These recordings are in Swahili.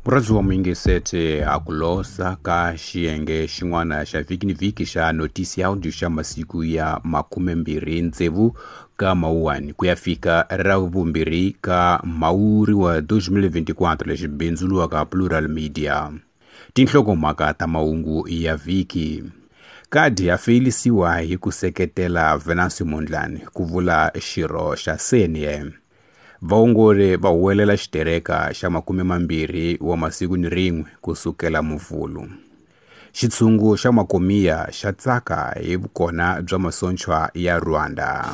Muradziwa muingesete akulosa ka xiyenge xin'wana xa viki ni viki xa notisi ya audio xa masiku ya 23 ka Mawuwani ku ya fika ra vumbirhi ka Mhawuri wa 2024 lexi bindzuluwaka Plural Media. Tinhlokomhaka ta mahungu ya viki. Kadi ya feyilisiwa hi ku seketela Venancio Mondlane ku vula xirho xa CNE. Vaongori va huwelela xitereka xa 20 wa masiku ni rin'we kusukela Muvhulu. Xitshungu xa makomiya xa tsaka hi vukona bya masochwa ya Rwanda.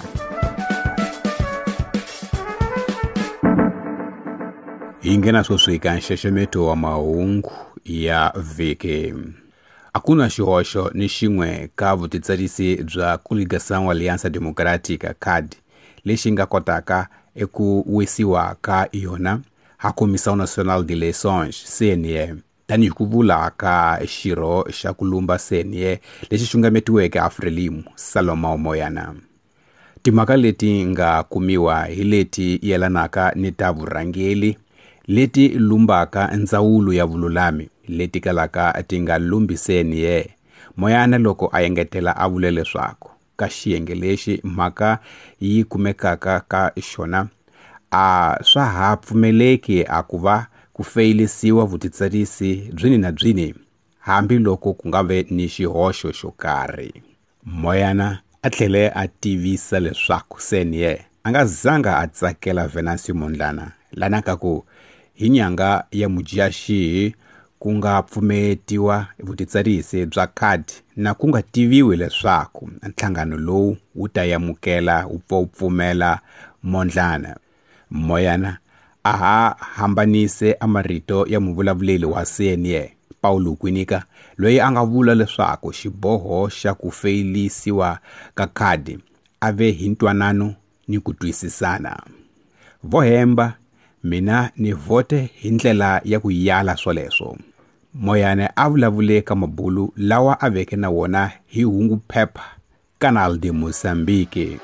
Hi nghena sweswi ka nxaxameto wa mahungu ya viki. A ku na xihoxo ni xin'we ka vutitsarisi bya Koligasang Aliança Democrática CAD lexi nga kotaka eku wisiwa ka yona ha Comissão Nacional de Eleições CNE tani hi ku vula ka xirho xa ku lumba CNE lexi xungametiweke Frelimo Salomão Moyana. Timhaka leti nga kumiwa hi leti yelanaka ni ta vurhangeli leti lumbaka ndzawulo ya vululami leti kalaka ti nga lumbi CNE. Moyana loko a yengetela a vule leswaku ka xiyenge lexi mhaka yi kumekaka ka xona a swa ha pfumeleki a ku va ku feyilisiwa vutitsarisi byini na byini hambi loko ku nga ve ni xihoxo xo karhi. Moyana a tlhele a tivisa leswaku CNE a nga zanga a tsakela Venancio Mondlane lana ka ku hi nyanga ya Mudyaxihi ku nga pfumetiwa vutitsarisi bya CAD na ku nga tiviwi leswaku nhlangano lowu wu ta yamukela wu pfumela Mondlane. Moyana a ha hambanise amarito ya muvulavuleli wa CNE Paulo Kwinika loyi a nga vula leswaku xiboho xa ku feyilisiwa ka CAD ave hi ntwanano ni ku twisisana. Vohemba mina ni vote hi ndlela ya ku yala swoleswo. Moyane a vulavule ka mabulu lawa a veke na wona hi hungu phepha Canal de Moçambique.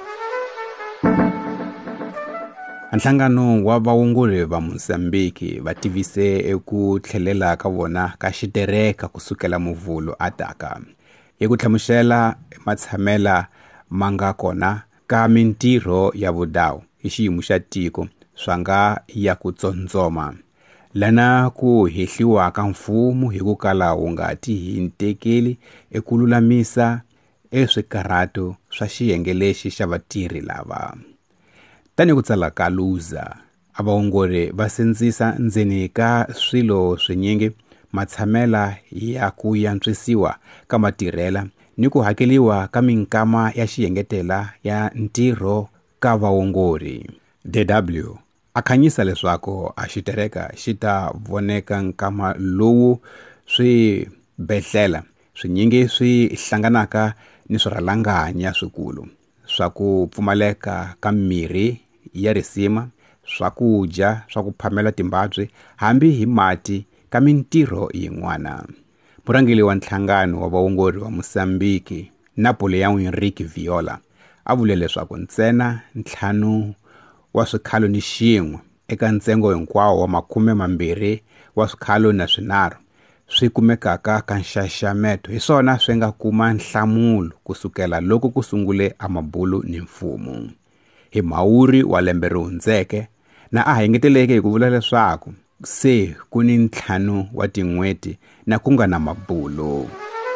Nhlangano wa vaongori va Moçambique va tivise eku tlhelela ka vona ka xitereka kusukela Muvhulu ataka hi ku tlhamuxela matshamela manga kona ka mintirho ya vudawu hi xiyimo xa tiko swanga ya ku tsontsoma lana ku hehliwa ka mfumo hi ku kala wu nga tihintekeli eku lulamisa eswikarhato swa xiyenge lexi xa vatirhi lava. Tani ku tsala ka Luza a vaongori va sindzisa ndzeni ka swilo swinyingi matshamela ya ku yantswisiwa ka matirhela ni ku hakeliwa ka minkama ya xiyengetela ya ntirho ka vaongori. DW a khanyisa leswaku a xitereka xi ta voneka nkama lowu swibedhlela swinyingi swi hlanganaka ni swirhalanganya swikulu swa ku pfumaleka ka mirhi ya risima, swakudya swa ku phamela timbabyi hambi hi mati ka mintirho yin'wana. Murhangeli wa nhlangano wa vaongori wa Moçambique Napoleão Henrique Viola a vule leswaku ntsena 5 wa swikhalo ni xin'we eka ntsengo hinkwawo wa 20 wa swikhalo na swinharhu swi kumekaka ka nxaxameto hi swona swi nga kuma nhlamulo kusukela loko ku sungule amabulu ni mfumo. Hi Mhawuri wa lembe ri hundzeke na a hengeteleke hi ku vula leswaku se ku ni 5 wa tin'hweti na ku nga na mabulu.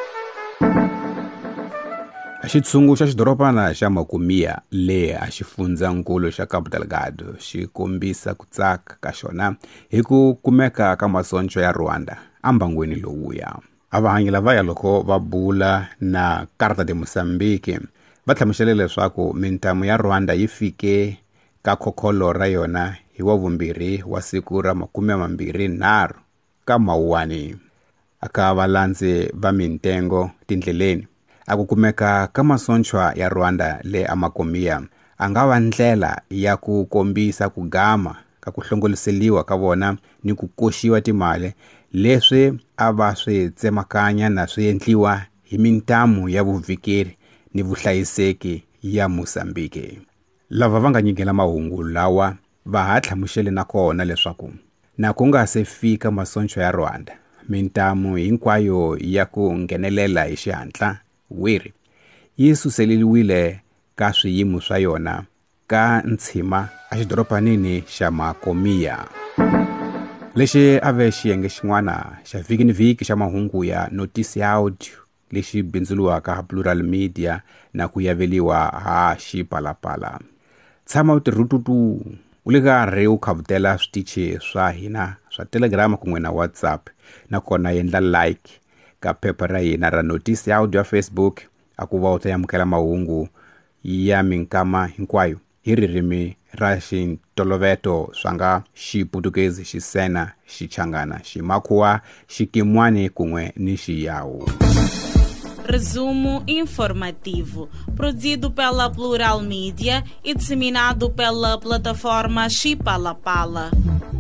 Xitshungu xa xidoropana xa Makomiya le a xifundzankulu xa Cabo Delgado xi kombisa ku tsaka ka xona hi ku kumeka ka masochwa ya Rwanda ambangweni lowuya. A vahanyi lavaya loko va bula na Carta de Moçambique va tlhamuxele leswaku mintamu ya Rwanda yi fike ka khokholo ra yona hi Wavumbirhi wa siku ra 23 ka Mawuwani. Aka valandzi va mintengo tindleleni a ku kumeka ka masochwa ya Rwanda le amakomiya a nga va ndlela ya ku kombisa ku gama ka ku hlongoliseliwa ka vona ni ku koxiwa timali leswi a va swi tsemakanya na swi endliwa hi mintamu ya vuvikeri ni vuhlayiseki ya Moçambique. Lava va nga nyikela mahungu lawa va ha tlhamuxele na kona leswaku na ku nga se fika masoncho ya Rwanda mintamu hinkwayo ya ku nghenelela hi xihatla wiri yi suseleliwile ka swiyimo swa yona ka ntshima a xidoropanini xa Makomiya. Lexi a ve xiyenge xin'wana xa viki ni viki xa mahungu ya Notice ya Audio lexi bindzuriwaka Plural Media na ku yaveliwa ha Xipalapala. Tshama u tirhututu u le karhi u khavutela switichi swa hina swa Telegram kun'we na WhatsApp na kona endla like ka phepha ra hina ra Notice ya Audio ya Facebook a ku va u ta yamukela mahungu ya minkama hinkwayo hi ririmi ra xintoloveto swa nga Xiputukezi, Xisena, Xichangana, Ximakhuwa, Xikimwani kun'we ni Xiyawu. Resumo informativo, produzido pela Plural Media e disseminado pela plataforma Xipalapala.